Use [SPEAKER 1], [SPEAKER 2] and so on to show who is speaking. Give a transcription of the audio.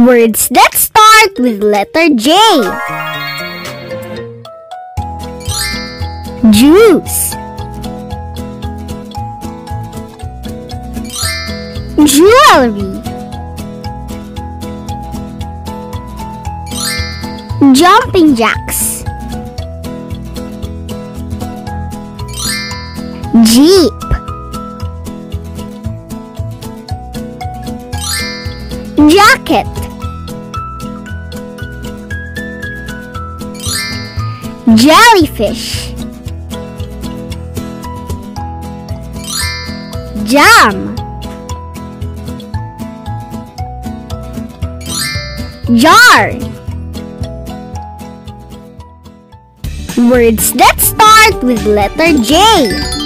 [SPEAKER 1] Words that start with letter J. Juice, jewelry, jumping jacks, jeep, jacket, jellyfish, jam, jar. Words that start with letter J.